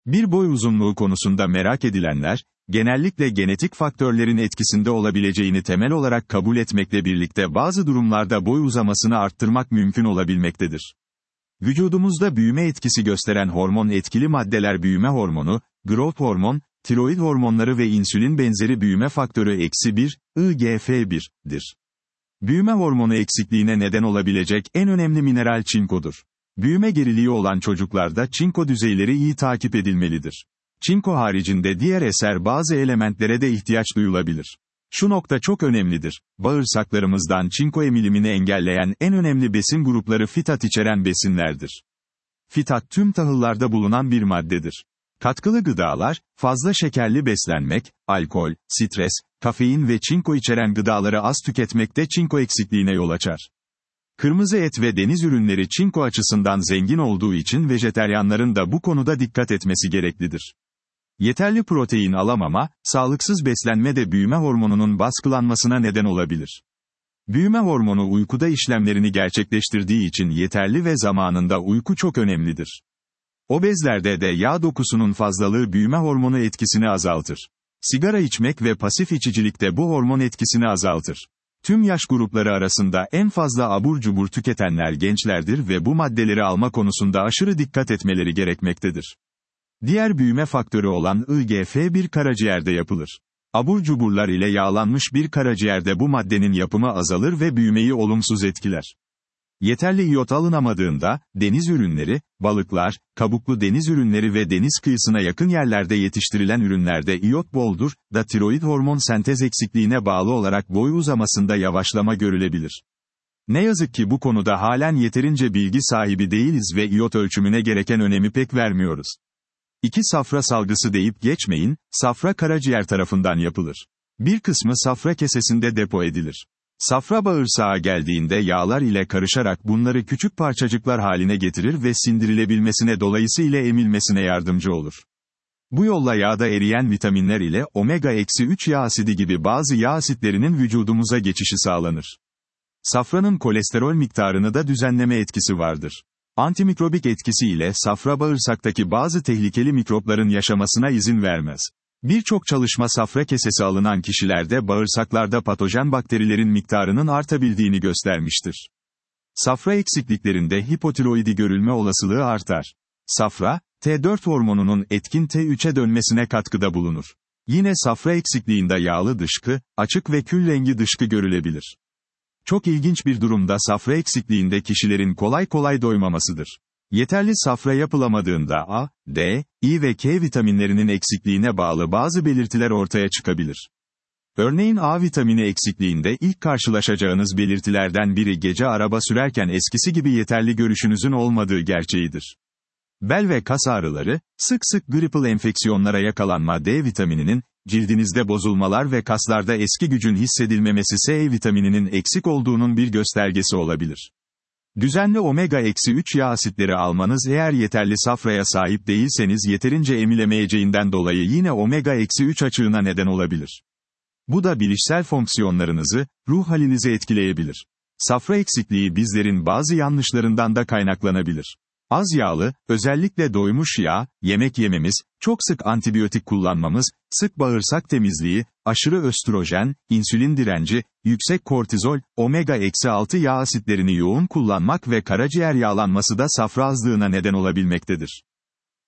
Bir boy uzunluğu konusunda merak edilenler, genellikle genetik faktörlerin etkisinde olabileceğini temel olarak kabul etmekle birlikte bazı durumlarda boy uzamasını arttırmak mümkün olabilmektedir. Vücudumuzda büyüme etkisi gösteren hormon etkili maddeler büyüme hormonu, growth hormon, tiroid hormonları ve insülin benzeri büyüme faktörü -1, IGF-1'dir. Büyüme hormonu eksikliğine neden olabilecek en önemli mineral çinkodur. Büyüme geriliği olan çocuklarda çinko düzeyleri iyi takip edilmelidir. Çinko haricinde diğer bazı elementlere de ihtiyaç duyulabilir. Şu nokta çok önemlidir. Bağırsaklarımızdan çinko emilimini engelleyen en önemli besin grupları fitat içeren besinlerdir. Fitat tüm tahıllarda bulunan bir maddedir. Katkılı gıdalar, fazla şekerli beslenmek, alkol, stres, kafein ve çinko içeren gıdaları az tüketmekte çinko eksikliğine yol açar. Kırmızı et ve deniz ürünleri çinko açısından zengin olduğu için vejeteryanların da bu konuda dikkat etmesi gereklidir. Yeterli protein alamama, sağlıksız beslenme de büyüme hormonunun baskılanmasına neden olabilir. Büyüme hormonu uykuda işlemlerini gerçekleştirdiği için yeterli ve zamanında uyku çok önemlidir. Obezlerde de yağ dokusunun fazlalığı büyüme hormonu etkisini azaltır. Sigara içmek ve pasif içicilik de bu hormon etkisini azaltır. Tüm yaş grupları arasında en fazla abur cubur tüketenler gençlerdir ve bu maddeleri alma konusunda aşırı dikkat etmeleri gerekmektedir. Diğer büyüme faktörü olan IGF-1 karaciğerde yapılır. Abur cuburlar ile yağlanmış bir karaciğerde bu maddenin yapımı azalır ve büyümeyi olumsuz etkiler. Yeterli iyot alınamadığında, deniz ürünleri, balıklar, kabuklu deniz ürünleri ve deniz kıyısına yakın yerlerde yetiştirilen ürünlerde iyot boldur, da tiroid hormon sentez eksikliğine bağlı olarak boy uzamasında yavaşlama görülebilir. Ne yazık ki bu konuda halen yeterince bilgi sahibi değiliz ve iyot ölçümüne gereken önemi pek vermiyoruz. 2 safra salgısı deyip geçmeyin, safra karaciğer tarafından yapılır. Bir kısmı safra kesesinde depo edilir. Safra bağırsağa geldiğinde yağlar ile karışarak bunları küçük parçacıklar haline getirir ve sindirilebilmesine dolayısıyla emilmesine yardımcı olur. Bu yolla yağda eriyen vitaminler ile omega-3 yağ asidi gibi bazı yağ asitlerinin vücudumuza geçişi sağlanır. Safranın kolesterol miktarını da düzenleme etkisi vardır. Antimikrobik etkisi ile safra bağırsaktaki bazı tehlikeli mikropların yaşamasına izin vermez. Birçok çalışma safra kesesi alınan kişilerde bağırsaklarda patojen bakterilerin miktarının artabildiğini göstermiştir. Safra eksikliklerinde hipotiroidi görülme olasılığı artar. Safra, T4 hormonunun etkin T3'e dönmesine katkıda bulunur. Yine safra eksikliğinde yağlı dışkı, açık ve kül rengi dışkı görülebilir. Çok ilginç bir durumda safra eksikliğinde kişilerin kolay kolay doymamasıdır. Yeterli safra yapılamadığında A, D, İ ve K vitaminlerinin eksikliğine bağlı bazı belirtiler ortaya çıkabilir. Örneğin A vitamini eksikliğinde ilk karşılaşacağınız belirtilerden biri gece araba sürerken eskisi gibi yeterli görüşünüzün olmadığı gerçeğidir. Bel ve kas ağrıları, sık sık gripal enfeksiyonlara yakalanma D vitamininin, cildinizde bozulmalar ve kaslarda eski gücün hissedilmemesi S vitamininin eksik olduğunun bir göstergesi olabilir. Düzenli omega-3 yağ asitleri almanız eğer yeterli safraya sahip değilseniz yeterince emilemeyeceğinden dolayı yine omega-3 açığına neden olabilir. Bu da bilişsel fonksiyonlarınızı, ruh halinizi etkileyebilir. Safra eksikliği bizlerin bazı yanlışlarından da kaynaklanabilir. Az yağlı, özellikle doymuş yağ, yemek yememiz, çok sık antibiyotik kullanmamız, sık bağırsak temizliği, aşırı östrojen, insülin direnci, yüksek kortizol, omega-6 yağ asitlerini yoğun kullanmak ve karaciğer yağlanması da safra azlığına neden olabilmektedir.